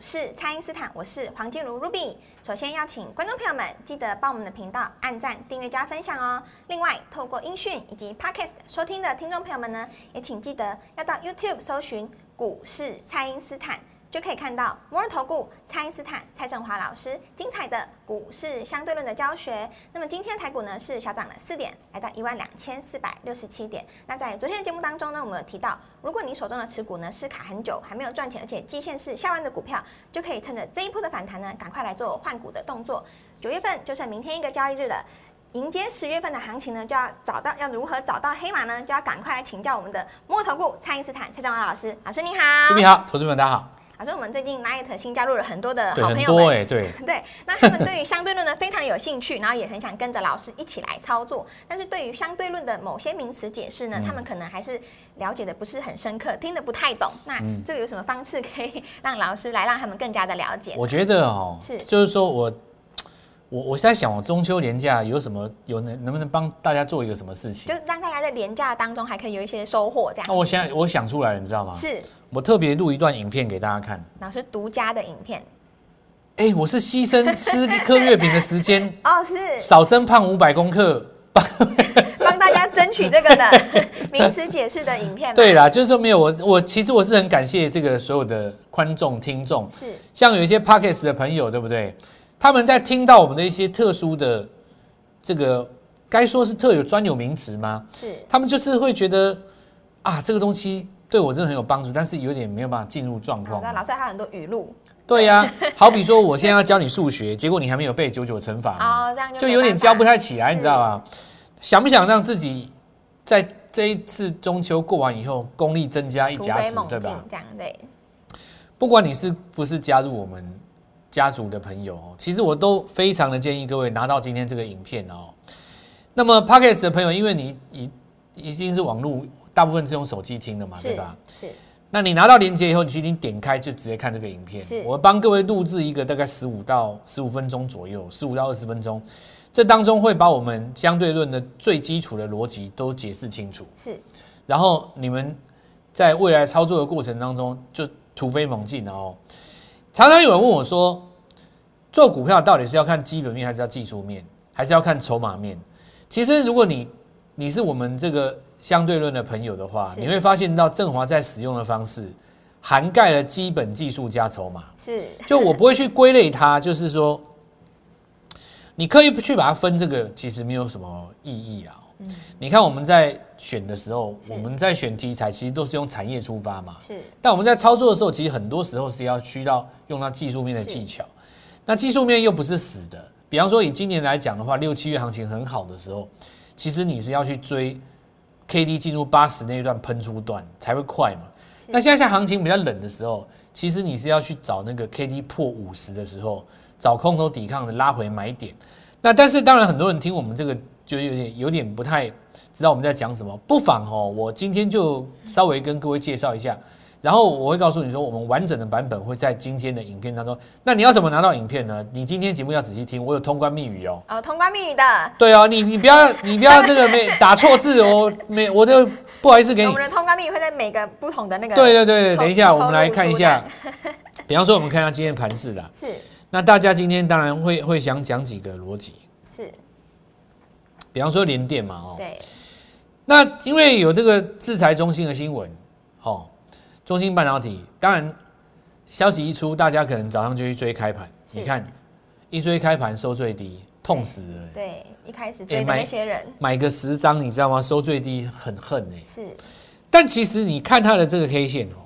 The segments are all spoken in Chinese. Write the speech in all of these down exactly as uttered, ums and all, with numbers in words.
市蔡因斯坦，我是黄金如 Ruby。首先邀请观众朋友们记得帮我们的频道按赞、订阅、加分享哦。另外，透过音讯以及 Podcast 收听的听众朋友们呢，也请记得要到 YouTube 搜寻股市蔡因斯坦，就可以看到摩尔投顾蔡因斯坦蔡正华老师精彩的股市相对论的教学。那么今天台股呢是小涨了四点，来到一万两千四百六十七点。那在昨天的节目当中呢，我们有提到，如果你手中的持股呢是卡很久还没有赚钱，而且季线是下弯的股票，就可以趁着这一波的反弹呢，赶快来做换股的动作。九月份就剩明天一个交易日了。迎接十月份的行情呢，就要找到要如何找到黑马呢？就要赶快来请教我们的摩尔投顾蔡因斯坦蔡正华老师。老师您好。 你好，投资朋友大家好。 老师，我们最近 Light 新加入了很多的好朋友们， 很多哎，对对，那他们对于相对论呢非常的有兴趣，然后也很想跟着老师一起来操作。但是对于相对论的某些名词解释呢，嗯、他们可能还是了解的不是很深刻，听得不太懂。那这个有什么方式可以让老师来让他们更加的了解？ 我觉得哦，是就是说我我我是在想，我中秋连假有什么有能能不能帮大家做一个什么事情， 就是让大家在连假当中还可以有一些收获，这样。 那我现在我想出来了，你知道吗？ 是。 我特别录一段影片给大家看， 老师独家的影片。 哎、欸，我是牺牲吃一颗月饼的时间哦，是少增胖五百公克， 帮大家争取这个的名词解释的影片。 对啦，就是说没有我，我其实我是很感谢这个所有的观众听众， 是像有一些 Podcast 的朋友，对不对？他们在听到我们的一些特殊的这个，该说是特有专有名词吗？ 是， 他们就是会觉得啊，这个东西对我真的很有帮助，但是有点没有办法进入状况。 老师还有很多语录。 对呀、啊，好比说我现在要教你数学，结果你还没有背九九乘法， 哦，这样 就, 就有点教不太起来，你知道吗？想不想让自己在这一次中秋过完以后，功力增加一甲子，对吧？ 这样对。 不管你是不是加入我们家族的朋友，其实我都非常的建议各位拿到今天这个影片哦。那么 Podcast 的朋友，因为你一一定是网络。大部分是用手机听的嘛，对吧？ 是。 那你拿到连结以后，你已经点开就直接看这个影片。 是。 我帮各位录制一个大概十五到十五分钟左右，十五到二十分钟，这当中会把我们相对论的最基础的逻辑都解释清楚。 是。 然后你们在未来操作的过程当中就突飞猛进了哦。常常有人问我说，做股票到底是要看基本面，还是要技术面，还是要看筹码面？其实如果你你是我们这个相对论的朋友的话，你会发现到正华在使用的方式涵盖了基本技术加筹码。 是， 就我不会去归类它，就是说你刻意去把它分这个，其实没有什么意义啦。嗯、你看我们在选的时候，我们在选题材，其实都是用产业出发嘛。 是， 但我们在操作的时候，其实很多时候是要需要用到技术面的技巧。那技术面又不是死的，比方说以今年来讲的话，六七月行情很好的时候，其实你是要去追 K D 进入八十那一段喷出段才会快嘛。那现在像行情比较冷的时候，其实你是要去找那个 K D 破五十的时候，找空头抵抗的拉回买点。那但是当然很多人听我们这个就有点有点不太知道我们在讲什么，不妨哦，我今天就稍微跟各位介绍一下。然后我会告诉你说，我们完整的版本会在今天的影片当中。那你要怎么拿到影片呢？你今天节目要仔细听，我有通关密语哦。 哦，通关密语的。 对哦，你你不要你不要这个没打错字哦，没我就不好意思给你。 我们的通关密语会在每个不同的那个。 对对对，等一下我们来看一下。比方说，我们看一下今天的盘势啦。 是。 那大家今天当然会会想讲几个逻辑。 是。 比方说联电嘛，哦。 对。 那因为有这个制裁中兴的新闻，哦。中兴半导体，当然消息一出，大家可能早上就去追开盘。你看，一追开盘收最低，痛死了。 对，一开始追的那些人，欸、 买, 买个十张，你知道吗？收最低，很恨哎、欸。 是， 但其实你看它的这个 K 线哦，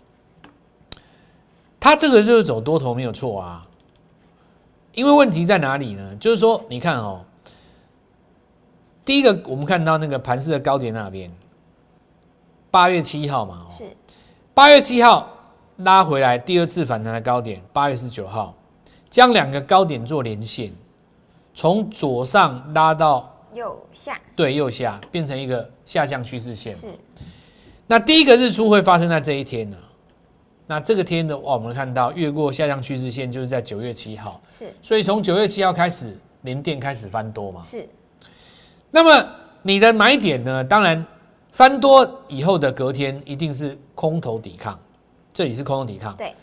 它这个就是走多头没有错啊。因为问题在哪里呢？就是说，你看哦，第一个我们看到那个盘势的高点那边，八月七号嘛，哦、 是。 八月七号拉回来，第二次反弹的高点，八月十九号将两个高点做连线，从左上拉到右下， 对，右下变成一个下降趋势线。 是。 那第一个日出会发生在这一天呢？那这个天的话，我们看到越过下降趋势线，就是在九月七号。 是。 所以从九月七号开始，联电开始翻多嘛。 是。 那么你的买点呢？当然。翻多以后的隔天一定是空头抵抗，这里是空头抵抗， 对，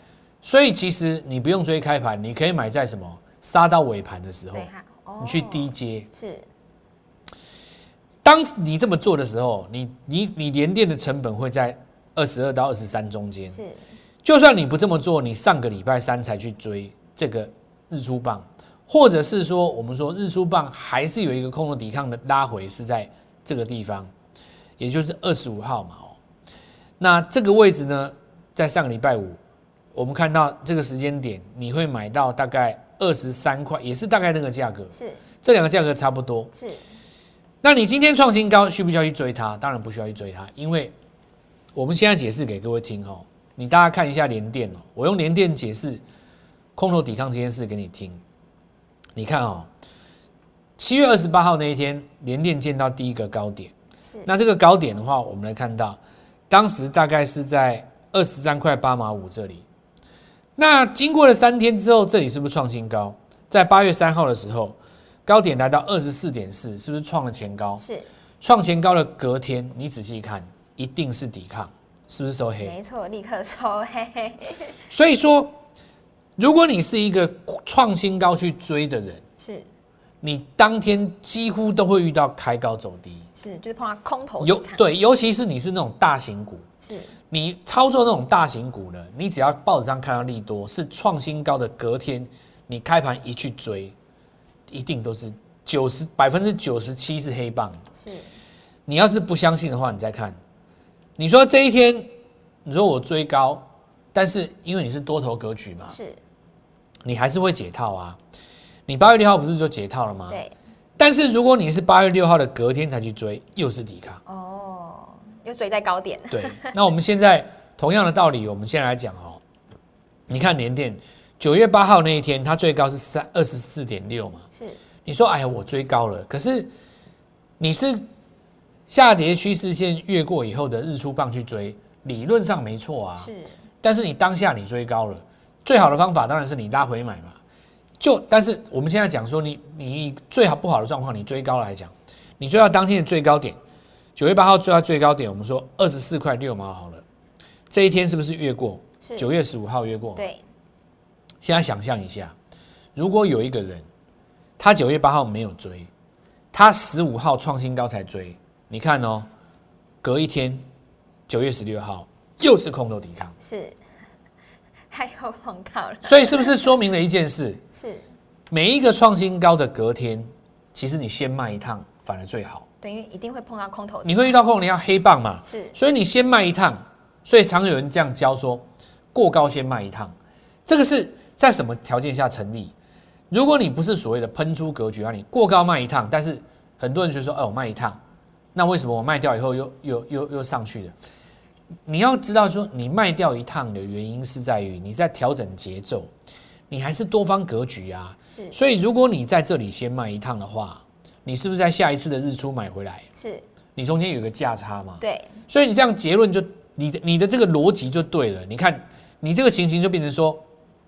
所以其实你不用追开盘，你可以买在什么杀到尾盘的时候， 哦、 你去低接。 是， 当你这么做的时候，你你你联电的成本会在二十二到二十三中间。 是， 就算你不这么做，你上个礼拜三才去追这个日出棒，或者是说我们说日出棒还是有一个空头抵抗的拉回是在这个地方，也就是二十五号嘛。哦，那这个位置呢，在上个礼拜五。我们看到这个时间点，你会买到大概二十三块，也是大概那个价格。 是， 这两个价格差不多。 是， 那你今天创新高，需不需要去追它？当然不需要去追它，因为我们现在解释给各位听哦。你大家看一下联电哦，我用联电解释空头抵抗这件事给你听。你看哦，七月二十八号那一天，联电见到第一个高点。 是， 那这个高点的话，我们来看到，当时大概是在二十三块八毛五这里。那经过了三天之后，这里是不是创新高？在八月三号的时候，高点来到二十四点四，是不是创了前高？ 是， 创前高的隔天，你仔细看，一定是抵抗，是不是收黑？ 没错，立刻收黑。 所以说，如果你是一个创新高去追的人， 是， 你当天几乎都会遇到开高走低， 是，就是碰到空头尤对，尤其是你是那种大型股， 是。 你操作那种大型股呢，你只要报纸上看到利多是创新高的隔天，你开盘一去追，一定都是九十百分之九十七是黑棒。 是， 你要是不相信的话，你再看，你说这一天，你说我追高，但是因为你是多头格局嘛， 是， 你还是会解套啊。你八月六号不是就解套了吗？ 对。 但是如果你是八月六号的隔天才去追，又是抵抗。 哦，又追在高点。 对，那我们现在同样的道理，我们先来讲哦。你看联电九月八号那一天，它最高是三二十四点六嘛。 是。 你说哎呀，我追高了，可是你是下跌趋势线越过以后的日出棒去追，理论上没错啊。 是。 但是你当下你追高了，最好的方法当然是你拉回买嘛。就但是我们现在讲说你，你你最好不好的状况，你追高来讲，你追到当天的最高点，九月八号追到最高点，我们说二十四块六毛好了，这一天是不是越过？ 是九月十五号越过。 对。 现在想象一下，如果有一个人，他九月八号没有追，他十五号创新高才追，你看哦，隔一天，九月十六号又是空头抵抗。 是。还有碰到了， 所以是不是说明了一件事？ 是每一个创新高的隔天，其实你先卖一趟反而最好。 对，因为一定会碰到空头， 你会遇到空头，你要黑棒嘛？ 是， 所以你先卖一趟。所以常有人这样教说，过高先卖一趟，这个是在什么条件下成立？如果你不是所谓的喷出格局啊，你过高卖一趟，但是很多人就说，哦，我卖一趟，那为什么我卖掉以后又又又又上去了？你要知道说，你卖掉一趟的原因是在于你在调整节奏，你还是多方格局啊。 是， 所以如果你在这里先卖一趟的话，你是不是在下一次的日出买回来？ 是， 你中间有个价差嘛？ 对。 所以你这样结论就你的你的这个逻辑就对了。你看你这个情形就变成说，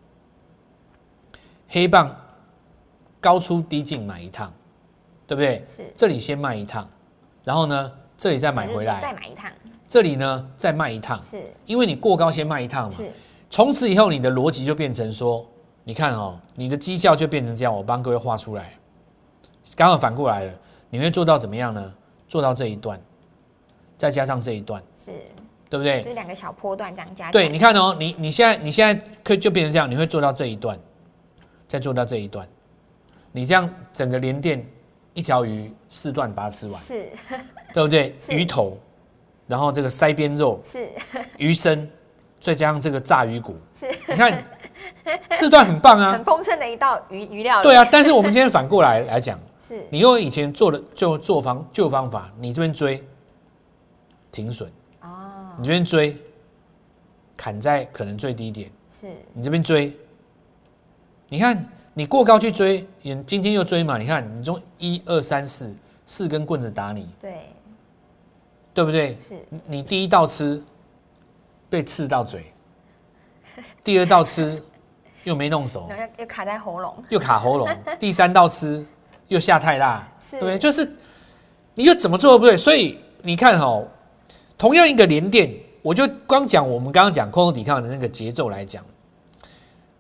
黑棒高出低进买一趟，对不对？ 是， 这里先卖一趟，然后呢，这里再买回来， 再买一趟。 这里呢，再卖一趟， 是， 因为你过高先卖一趟嘛。 是， 从此以后你的逻辑就变成说，你看哦，你的绩效就变成这样。我帮各位画出来，刚好反过来了，你会做到怎么样呢？做到这一段，再加上这一段， 是， 对不对？ 就是两个小波段这样加。 对，你看哦，你你现在你现在可以就变成这样，你会做到这一段，再做到这一段，你这样整个连电一条鱼四段把它吃完， 是， 对不对？鱼头。然后这个腮边肉是鱼身，再加上这个炸鱼骨， 是， 你看四段很棒啊， 很丰盛的一道鱼鱼料。 对啊，但是我们今天反过来来讲， 是你用以前做的就做方旧方法，你这边追停损哦，你这边追砍在可能最低点， 是你这边追，你看你过高去追，你今天又追嘛，你看你中一二三四四根棍子打你， 对。 对不对？ 是， 你第一道吃被刺到嘴，第二道吃又没弄熟， 又卡在喉咙， 又卡喉咙，第三道吃又下太辣，对不对？就是你又怎么做都不对，所以你看哦，同样一个连电，我就光讲我们刚刚讲空头抵抗的那个节奏来讲，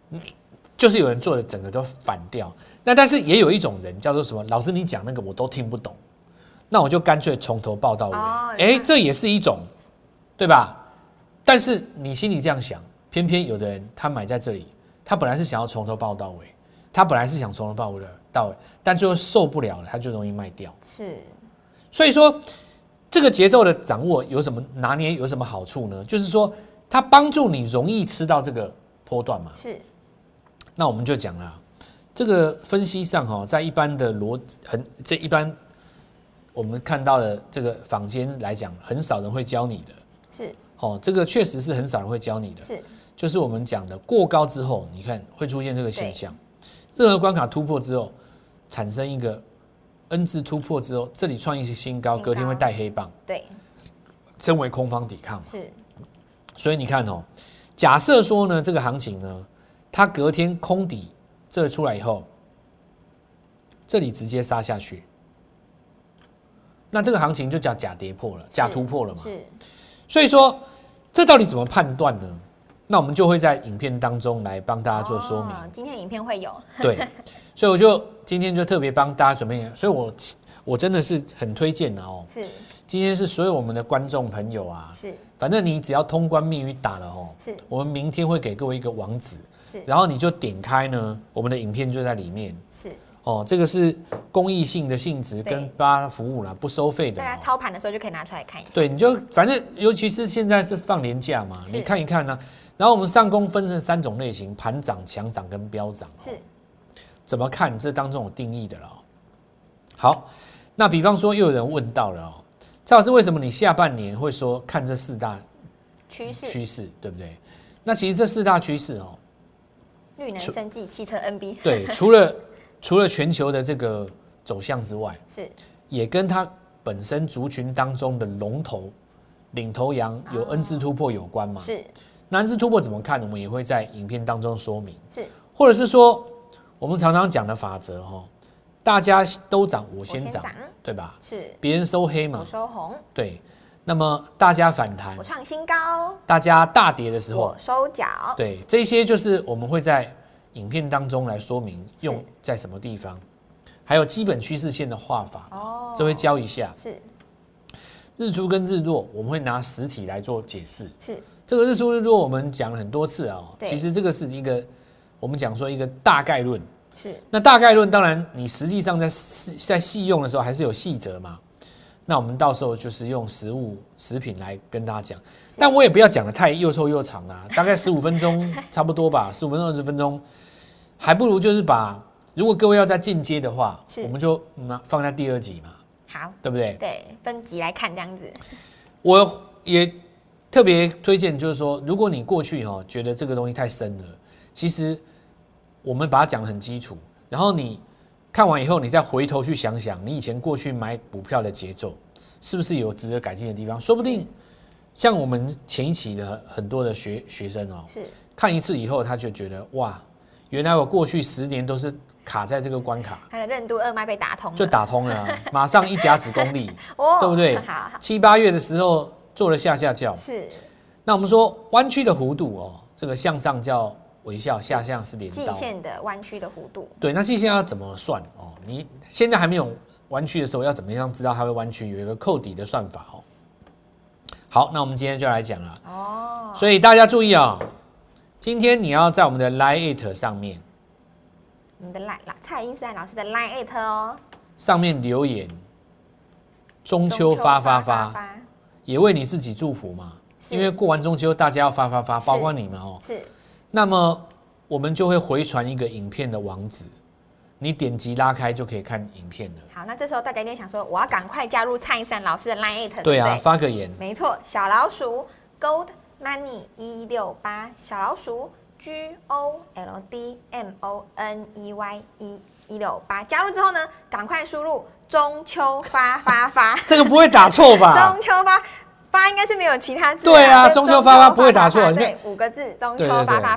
就是有人做的整个都反掉。那但是也有一种人叫做什么？老师你讲那个我都听不懂，那我就干脆从头报到尾。哎、哦，这也是一种，对吧？但是你心里这样想，偏偏有的人他买在这里，他本来是想要从头报到尾，他本来是想从头报到尾，但最后受不了了，他就容易卖掉。 是， 所以说这个节奏的掌握有什么拿捏有什么好处呢？就是说它帮助你容易吃到这个波段嘛。 是。 那我们就讲了，这个分析上哈，在一般的逻很这一般我们看到的这个坊间来讲，很少人会教你的。 是。 哦，这个确实是很少人会教你的。 是。就是我们讲的过高之后，你看会出现这个现象，任何关卡突破之后，产生一个 N 字突破之后，这里创一些新高，隔天会带黑棒， 对， 称为空方抵抗。 是。所以你看哦，假设说呢，这个行情呢，它隔天空底这出来以后，这里直接杀下去，那这个行情就叫假跌破了，假突破了嘛。是。所以说，这到底怎么判断呢？那我们就会在影片当中来帮大家做说明。 哦、今天影片会有。 对，所以我就今天就特别帮大家准备，所以我我真的是很推荐的哦。 是。 今天是所有我们的观众朋友啊， 是。 反正你只要通关密语打了哦， 是。我们明天会给各位一个网址， 是。 然后你就点开呢，我们的影片就在里面。 是。 哦，这个是公益性的性质跟大家服务啦，不收费的。 大家操盘的时候就可以拿出来看一下。 对，你就反正尤其是现在是放年假嘛，你看一看呢、啊。然后我们上攻分成三种类型：盘涨、强涨跟飙涨。 是， 怎么看？这当中有定义的了。好，那比方说又有人问到了哦，蔡老师，为什么你下半年会说看这四大趋势？ 趋势对不对？那其实这四大趋势哦， 绿能、生技、汽车、N B。 对，除了除了全球的这个走向之外， 是， 也跟它本身族群当中的龙头、领头羊有 N 字突破有关嘛？ 是。那 N 字突破怎么看？我们也会在影片当中说明。 是， 或者是说，我们常常讲的法则哈，大家都涨我先涨，对吧？ 是， 别人收黑嘛， 我收红。 对，那么大家反弹， 我创新高。 大家大跌的时候， 我收脚。 对，这些就是我们会在影片当中来说明用在什么地方，还有基本趋势线的画法，哦，这会教一下。 是， 日出跟日落，我们会拿实体来做解释。 是。 这个日出日落我们讲了很多次啊、哦，其实这个是一个我们讲说一个大概论。 是。那大概论当然你实际上在在细用的时候还是有细则嘛。那我们到时候就是用实物食品来跟大家讲，但我也不要讲的太又臭又长啦，大概十五分钟差不多吧，十五分钟二十分钟，还不如就是把如果各位要再进阶的话，我们就嗯放在第二集嘛。 好， 对不对？ 对，分集来看这样子。 我也。特别推荐就是说，如果你过去哈、哦、觉得这个东西太深了，其实我们把它讲得很基础，然后你看完以后，你再回头去想想，你以前过去买股票的节奏是不是有值得改进的地方？说不定像我们前一期的很多的学学生哦， 是看一次以后，他就觉得哇，原来我过去十年都是卡在这个关卡， 他的任督二脉被打通了， 就打通了、啊，马上一甲子功力，哦、对不对？ 好好七八月的时候。做了下下叫是， 那我们说弯曲的弧度哦，这个向上叫微笑，下向是镰刀。 季线的弯曲的弧度。 对，那季线要怎么算哦？你现在还没有弯曲的时候，要怎么样知道它会弯曲？有一个扣底的算法哦。好，那我们今天就来讲了哦。所以大家注意啊、哦，今天你要在我们的 Line It 上面， 我们的 Line 蔡英斯坦老师的 Line It 哦， 上面留言中秋发发发。发发也为你自己祝福嘛，因为过完中秋，大家要发发发，包括你们哦。 是。 那么我们就会回传一个影片的网址，你点击拉开就可以看影片了。 好，那这时候大家一定想说，我要赶快加入蔡英森老师的 Line It。 对啊，对发个言。 没错，小老鼠 Gold Money 一六八，小老鼠 G O L D M O N E Y 一一六八，加入之后呢，赶快输入。中秋发发发， 这个不会打错吧？ 中秋发发应该是没有其他字、啊。 对啊，中秋发发不会打错。 对，五个字，中秋发发发，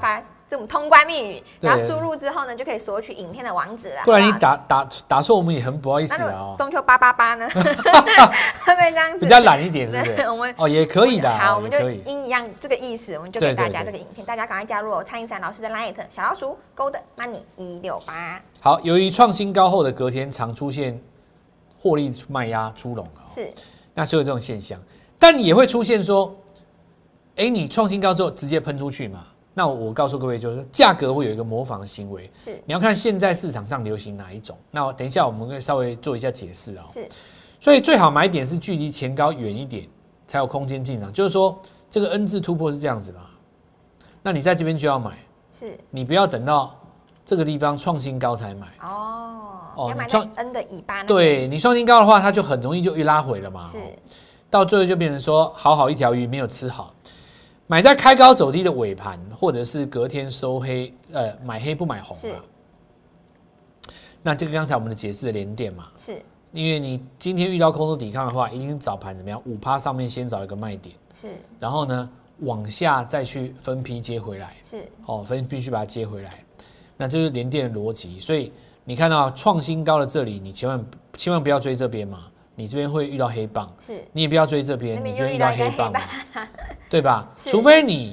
这种通关密语，然后输入之后呢，就可以索取影片的网址了。 不然你打打打错，我们也很不好意思啊、哦。 中秋八八八呢，会不会这样子？ 比较懒一点，是不是？ 我们哦也可以的。 好，我们就因一样这个意思，我们就给大家这个影片， 对对对大家赶快加入蔡英伞老师的 Line 小老鼠 Gold Money 一六八。 好，由于创新高后的隔天常出现获利卖压出笼、哦、 是， 那所以有这种现象，但也会出现说，哎，你创新高之后直接喷出去嘛？那我告诉各位，就是价格会有一个模仿的行为， 是， 你要看现在市场上流行哪一种。那我等一下我们会稍微做一下解释啊、哦。 是， 所以最好买点是距离前高远一点，才有空间进场。就是说，这个 N 字突破是这样子嘛？那你在这边就要买， 是， 你不要等到这个地方创新高才买。 哦， 哦要买创 N 的尾巴。 对你创新高的话，它就很容易就一拉回了嘛。 是， 到最后就变成说，好好一条鱼没有吃好。买在开高走低的尾盘，或者是隔天收黑，呃，买黑不买红嘛。那这个刚才我们的解释的连电嘛， 是， 因为你今天遇到空头抵抗的话，一定是早盘怎么样？五趴上面先找一个卖点， 是， 然后呢往下再去分批接回来， 是， 哦，分批去把它接回来。那这是连电的逻辑，所以你看到创新高的这里，你千万千万不要追这边嘛。你这边会遇到黑棒， 是， 你也不要追这边，你就会遇到黑棒嘛，对吧？ 是， 除非你，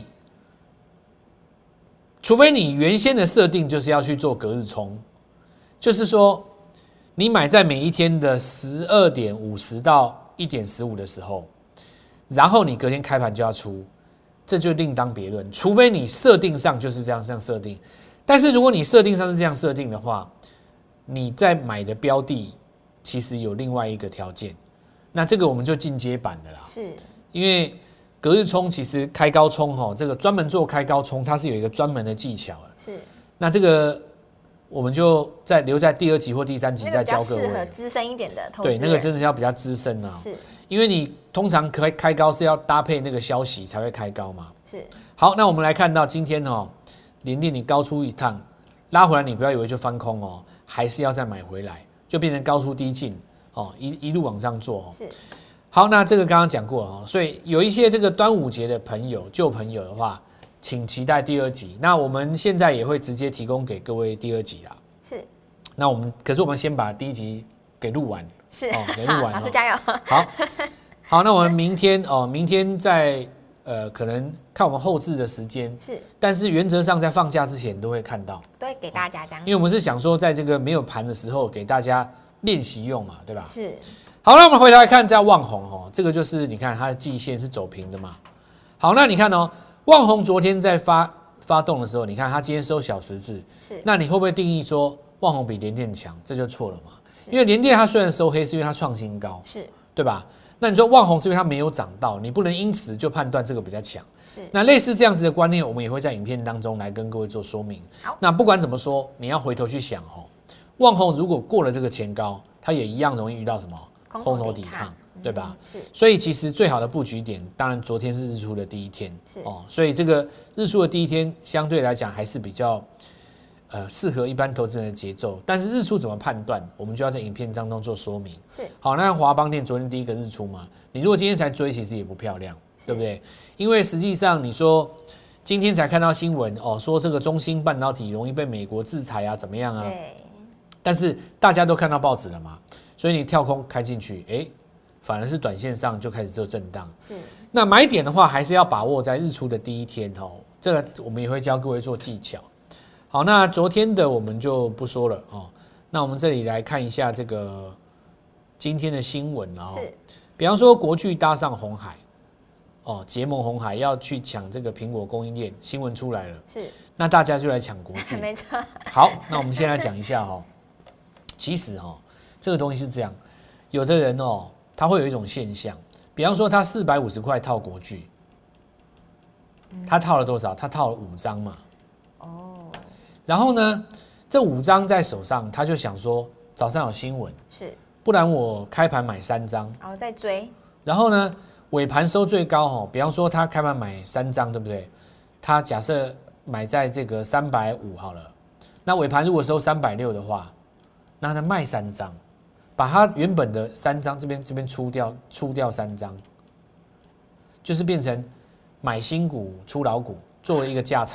除非你原先的设定就是要去做隔日冲，就是说你买在每一天的十二点五十到一点十五的时候，然后你隔天开盘就要出，这就另当别论。除非你设定上就是这样这样设定，但是如果你设定上是这样设定的话，你在买的标的。其实有另外一个条件，那这个我们就进阶版的啦。 是， 因为隔日冲其实开高冲哈，这个专门做开高冲，它是有一个专门的技巧的。 是， 那这个我们就在留在第二集或第三集再教各位。 适合资深一点的投资人。 对，那个真的是要比较资深啊。 是， 因为你通常开开高是要搭配那个消息才会开高嘛。 是。好， 那我们来看到今天哦，联电你高出一趟，拉回来你不要以为就翻空哦，还是要再买回来。就变成高出低进哦，一一路往上做哦。 是， 好，那这个刚刚讲过了哦，所以有一些这个端午节的朋友、旧朋友的话，请期待第二集。那我们现在也会直接提供给各位第二集啦。 是， 那我们可是我们先把第一集给录完， 是， 哦，给录完。 老师加油。 好，好，那我们明天哦，明天在呃，可能看我们后置的时间是，但是原则上在放假之前都会看到， 都会给大家这样， 因为我们是想说，在这个没有盘的时候给大家练习用嘛，对吧？ 是。 好，那我们回头来看在旺宏哦，这个就是你看它的季线是走平的嘛。好，那你看哦，旺宏昨天在发发动的时候，你看它今天收小十字， 是。那你会不会定义说旺宏比联电强？这就错了嘛，因为联电它虽然收黑，是因为它创新高， 是， 对吧？那你说旺宏是因为它没有涨到，你不能因此就判断这个比较强。 是， 那类似这样子的观念，我们也会在影片当中来跟各位做说明。 好， 那不管怎么说，你要回头去想哦，旺宏如果过了这个前高，它也一样容易遇到什么空头抵抗，对吧？ 是， 所以其实最好的布局点，当然昨天是日出的第一天， 是哦，所以这个日出的第一天相对来讲还是比较。呃，适合一般投资人的节奏，但是日出怎么判断，我们就要在影片当中做说明。 是， 好，那华邦电昨天第一个日出嘛，你如果今天才追，其实也不漂亮，对不对？因为实际上你说今天才看到新闻哦，说这个中芯半导体容易被美国制裁啊，怎么样啊？ 对。 但是大家都看到报纸了嘛，所以你跳空开进去，哎，反而是短线上就开始做震荡。 是。 那买点的话，还是要把握在日出的第一天哦，这个我们也会教各位做技巧。好，那昨天的我们就不说了哦。那我们这里来看一下这个今天的新闻哦。是。比方说国巨搭上鸿海，哦，结盟鸿海要去抢这个苹果供应链，新闻出来了。是。那大家就来抢国巨。 没错。 好，那我们先来讲一下哦。其实哦，这个东西是这样，有的人哦，他会有一种现象，比方说他四百五十块套国巨，他套了多少？他套了五张嘛。然后呢，这五张在手上，他就想说早上有新闻，是，不然我开盘买三张， 然后再追。 然后呢，尾盘收最高哈，比方说他开盘买三张，对不对？他假设买在这个三百五好了，那尾盘如果收三百六的话，那他卖三张，把他原本的三张这边这边出掉，出掉三张，就是变成买新股出老股，做了一个价差。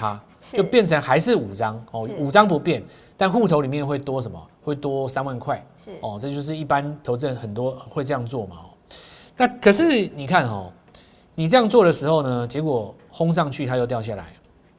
就变成还是五张哦，五张不变，但户头里面会多什么？会多三万块， 是哦，这就是一般投资人很多会这样做嘛。哦，那可是你看哦，你这样做的时候呢，结果轰上去它又掉下来，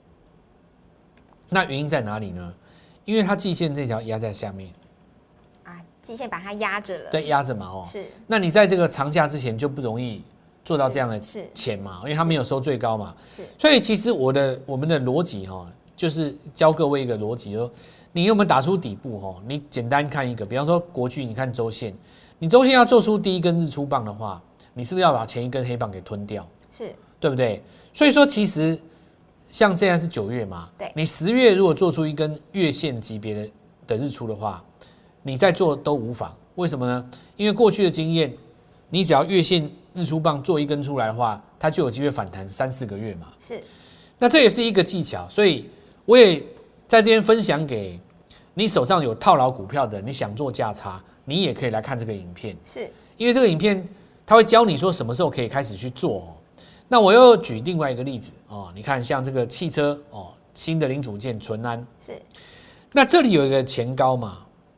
那原因在哪里呢？因为它季线这条压在下面。 季线把它压着了， 对，压着嘛，哦， 是。 那你在这个长假之前就不容易做到这样的钱嘛，因为它没有收最高嘛， 是。 所以其实我的我们的逻辑哈，就是教各位一个逻辑，说你有没有打出底部哈？你简单看一个，比方说国巨，你看周线，你周线要做出第一根日出棒的话，你是不是要把前一根黑棒给吞掉？ 是， 对不对？所以说其实像现在是九月嘛， 对， 你十月如果做出一根月线级别的的日出的话，你再做都无妨，为什么呢？因为过去的经验，你只要月线日出棒做一根出来的话，它就有机会反弹三四个月嘛。 是， 那这也是一个技巧，所以我也在这边分享给你手上有套牢股票的，你想做价差，你也可以来看这个影片。 是， 因为这个影片它会教你说什么时候可以开始去做哦。那我又举另外一个例子哦，你看像这个汽车哦，新的零组件淳安是， 那这里有一个前高嘛。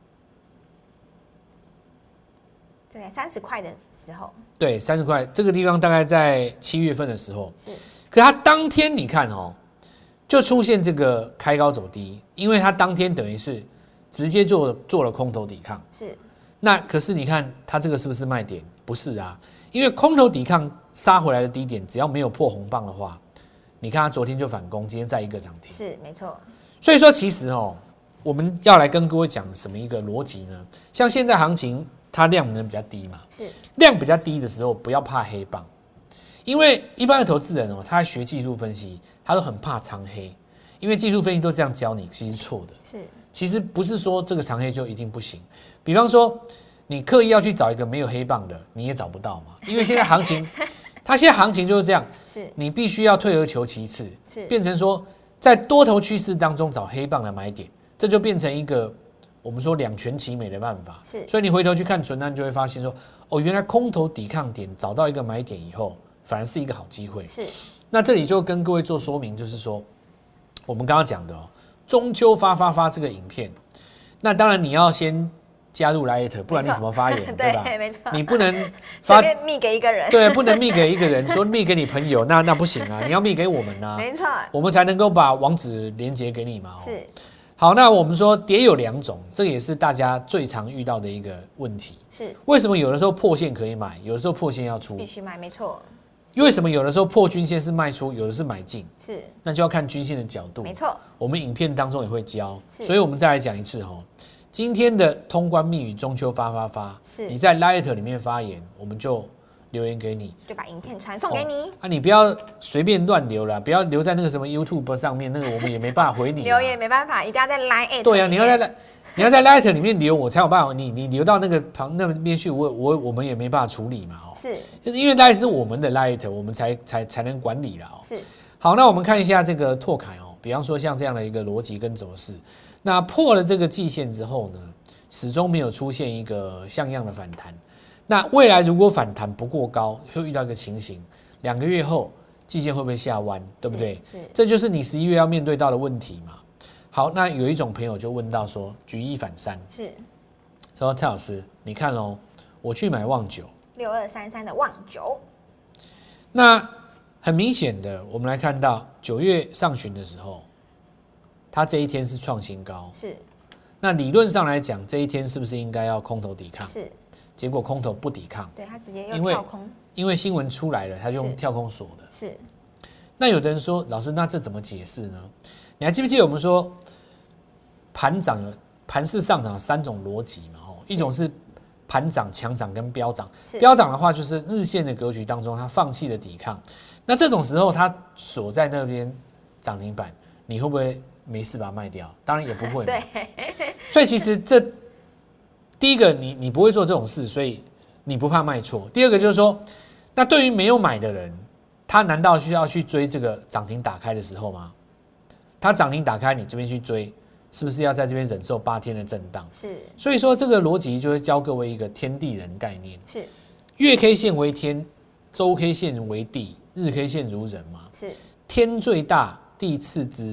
对，三十块的时候， 对，三十块这个地方大概在七月份的时候， 是。 可它当天你看哦，就出现这个开高走低，因为它当天等于是直接做做了空头抵抗。 是。 那可是你看它这个是不是卖点？不是啊，因为空头抵抗杀回来的低点，只要没有破红棒的话，你看它昨天就反攻，今天再一个涨停。 是，没错。 所以说其实哦，我们要来跟各位讲什么一个逻辑呢？像现在行情。它量能比较低嘛， 是量比较低的时候，不要怕黑棒，因为一般的投资人哦，他学技术分析，他都很怕长黑，因为技术分析都这样教你，其实是错的。 是， 其实不是说这个长黑就一定不行。比方说，你刻意要去找一个没有黑棒的，你也找不到嘛，因为现在行情，它现在行情就是这样， 是你必须要退而求其次， 是变成说在多头趋势当中找黑棒的买点，这就变成一个。我们说两全其美的办法， 是， 所以你回头去看淳安，就会发现说，哦，原来空头抵抗点找到一个买点以后，反而是一个好机会。 是， 那这里就跟各位做说明，就是说，我们刚刚讲的哦，中秋发发发这个影片，那当然你要先加入 Lite， 不然你怎么发言，对吧？ 对，没错， 你不能随便密给一个人， 对，不能密给一个人，说密给你朋友，那那不行啊，你要密给我们啊， 没错， 我们才能够把网址连接给你嘛。 是。 好，那我们说跌有两种，这也是大家最常遇到的一个问题。 是为什么有的时候破线可以买，有的时候破线要出？ 必须买，没错。 为什么有的时候破均线是卖出，有的是买进？ 是， 那就要看均线的角度。 没错， 我们影片当中也会教，所以我们再来讲一次哈。今天的通关密语中秋发发发， 是你在 Lite 里面发言，我们就留言给你， 就把影片传送给你。 哦、啊，你不要随便乱留啦，不要留在那个什么 YouTube 上面，那个我们也没办法回你。 留言没办法，一定要在 Line。 对啊，你要在你要在 Lite 里面留，我才有办法。你你留到那个旁那边去，我我我们也没办法处理嘛。哦， 是， 因为 Lite 是我们的 Lite， 我们才才才能管理啦。哦， 是。 好，那我们看一下这个拓凯哦，比方说像这样的一个逻辑跟走势，那破了这个季线之后呢，始终没有出现一个像样的反弹。那未来如果反弹不过高，会遇到一个情形，两个月后季线会不会下弯，对不对？ 是， 这就是你十一月要面对到的问题嘛。好，那有一种朋友就问到说，举一反三， 是， 说蔡老师，你看哦，我去买旺九， 六二三三的旺九， 那很明显的，我们来看到九月上旬的时候，它这一天是创新高， 是。 那理论上来讲，这一天是不是应该要空头抵抗？ 是。 结果空头不抵抗， 对，他直接又跳空， 因为新闻出来了，他就用跳空锁的。 是。 那有的人说，老师，那这怎么解释呢？你还记不记得我们说盘涨有盘势上涨有三种逻辑嘛？哦，一种是盘涨、强涨跟飙涨。飙涨的话，就是日线的格局当中，它放弃了抵抗。那这种时候，它锁在那边涨停板，你会不会没事把它卖掉？当然也不会。 对。 所以其实这。第一个你，你不会做这种事，所以你不怕卖错。第二个就是说，那对于没有买的人，他难道需要去追这个涨停打开的时候吗？他涨停打开，你这边去追，是不是要在这边忍受八天的震荡？ 是。 所以说这个逻辑就会教各位一个天地人概念。 是。 月 K 线为天，周 K 线为地，日 K 线如人嘛。 是。 天最大，地次之，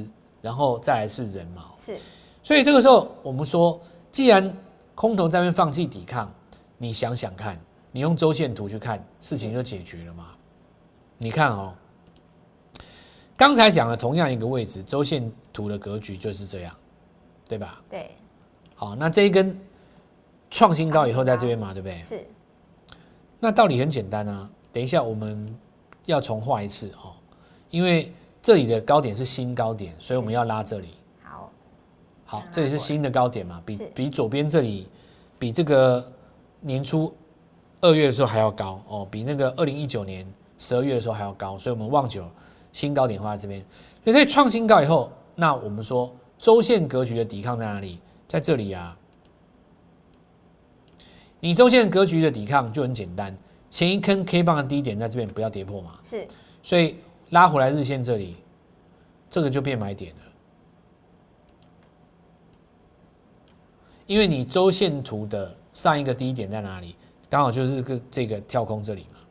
然后再来是人嘛。 是， 所以这个时候我们说，既然空头在那边放弃抵抗，你想想看，你用周线图去看，事情就解决了嘛。你看哦，刚才讲的同样一个位置，周线图的格局就是这样，对吧？ 对。 好，那这一根创新高以后在这边嘛，对不对？ 是。那道理很简单啊，等一下我们要重画一次哦，因为这里的高点是新高点，所以我们要拉这里。 好， 好，这里是新的高点嘛，比比左边这里，比这个年初二月的时候还要高哦，比那个二零一九年十二月的时候还要高，所以我们望久新高点画在这边，所以创新高以后，那我们说周线格局的抵抗在哪里？在这里啊。你周线格局的抵抗就很简单，前一根 K 棒的低点在这边不要跌破嘛， 是， 所以拉回来日线这里，这个就变买点了。因为你周线图的上一个低点在哪里？刚好就是这个这个跳空这里嘛。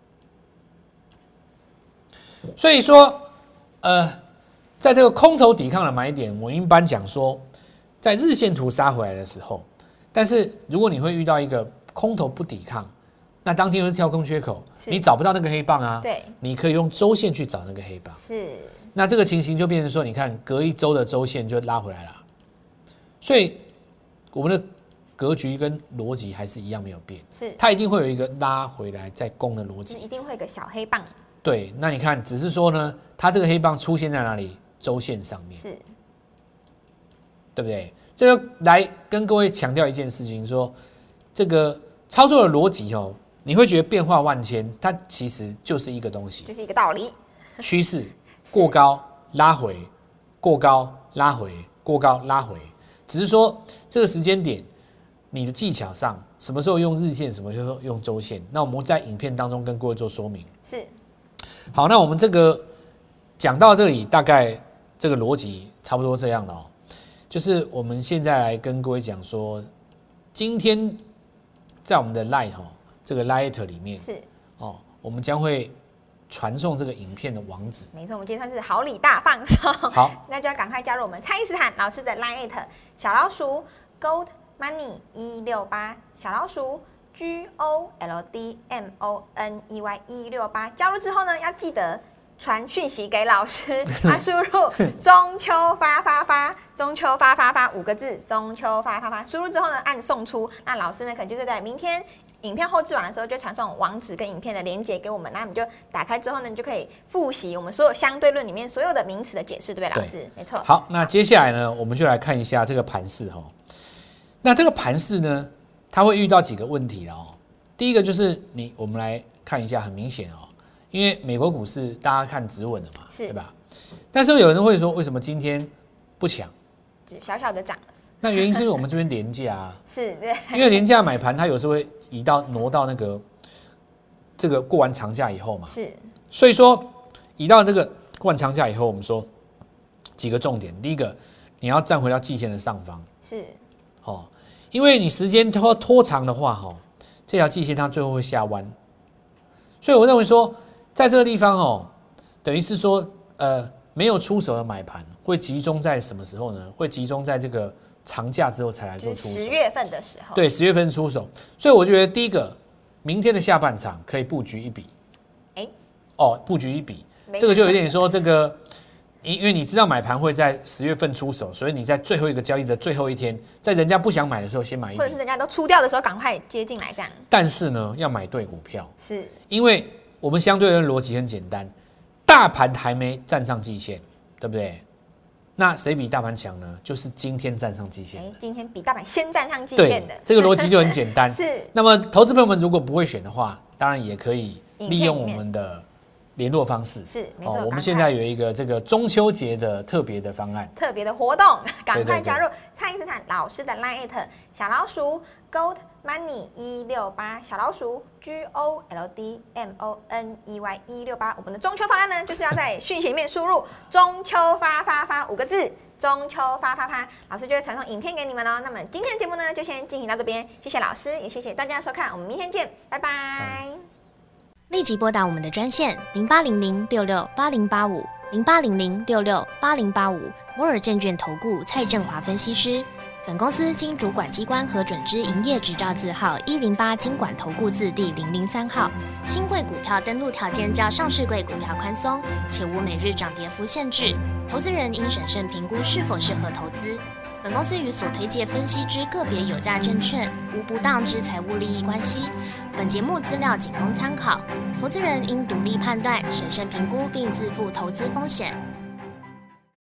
所以说，呃，在这个空头抵抗的买点，我一般讲说，在日线图杀回来的时候，但是如果你会遇到一个空头不抵抗，那当天又是跳空缺口，你找不到那个黑棒啊， 对， 你可以用周线去找那个黑棒。 是， 那这个情形就变成说，你看隔一周的周线就拉回来了，所以我们的格局跟逻辑还是一样没有变， 是， 它一定会有一个拉回来再攻的逻辑， 一定会有个小黑棒。 对，那你看，只是说呢，它这个黑棒出现在哪里？周线上面， 是， 对不对？这个来跟各位强调一件事情，说这个操作的逻辑哦，你会觉得变化万千，它其实就是一个东西， 就是一个道理， 趋势过高拉回，过高拉回，过高拉回，只是说这个时间点，你的技巧上什么时候用日线，什么时候用周线，那我们在影片当中跟各位做说明。 是。 好，那我们这个讲到这里，大概这个逻辑差不多这样了哦。就是我们现在来跟各位讲说，今天在我们的 Line 哈这个 Lite 里面是哦，我们将会传送这个影片的网址。 没错，我们今天算是好礼大放送。 好， 那就要赶快加入我们蔡因斯坦老师的 Lite 小老鼠 Gold Money 一六八小老鼠。G O L D M O N E Y 一六八加入之后呢，要记得传讯息给老师，他输入中秋发发发，中秋发发发五个字，中秋发发发，输入之后呢，按送出，那老师呢可能就是在明天影片后制完的时候，就传送网址跟影片的连结给我们，那你就打开之后呢，你就可以复习我们所有相对论里面所有的名词的解释，对不对，老师？没错。 好，那接下来呢，我们就来看一下这个盘势哈。那这个盘势呢？它会遇到几个问题了哦。第一个就是你，我们来看一下，很明显哦，因为美国股市大家看止稳了嘛，对吧？但是有人会说，为什么今天不强？ 小小的涨了。 那原因是因为我们这边连假啊， 是，对， 因为连假买盘，它有时候会移到挪到那个这个过完长假以后嘛， 是。 所以说移到这个过完长假以后，我们说几个重点，第一个你要站回到季线的上方， 是， 哦。因为你时间拖拖长的话，哈，这条季线它最后会下弯，所以我认为说，在这个地方哦，等于是说，呃，没有出手的买盘会集中在什么时候呢？会集中在这个长假之后才来做出手。 十月份的时候。 对，十月份出手。所以我觉得第一个，明天的下半场可以布局一笔。 哎， 哦，布局一笔，这个就有点说这个。因为你知道买盘会在十月份出手，所以你在最后一个交易的最后一天，在人家不想买的时候先买一笔， 或者是人家都出掉的时候赶快接进来这样。 但是呢，要买对股票， 是因为我们相对的逻辑很简单，大盘还没站上季线，对不对？那谁比大盘强呢？就是今天站上季线。 哎，今天比大盘先站上季线的， 这个逻辑就很简单。 是。 那么投资朋友们如果不会选的话，当然也可以利用我们的联络方式是没错、哦， 我们现在有一个这个中秋节的特别的方案， 特别的活动，赶快加入蔡因斯坦老师的 Line 小老鼠 Gold Money 一六八小老鼠 G O L D M O N E Y 一六八。我们的中秋方案呢，就是要在讯息里面输入中秋发发发五个字，中秋发发发，老师就会传送影片给你们哦。那么今天的节目呢，就先进行到这边，谢谢老师，也谢谢大家的收看，我们明天见，拜拜。 立即拨打我们的专线零八零零六六八零八五零八零零六六八零八五，摩尔证券投顾蔡正华分析师。本公司经主管机关核准之营业执照字号一零八金管投顾字第零零三号。新贵股票登录条件较上市贵股票宽松，且无每日涨跌幅限制。投资人应审慎评估是否适合投资。本公司与所推介分析之个别有价证券无不当之财务利益关系。本节目资料仅供参考，投资人应独立判断、审慎评估并自负投资风险。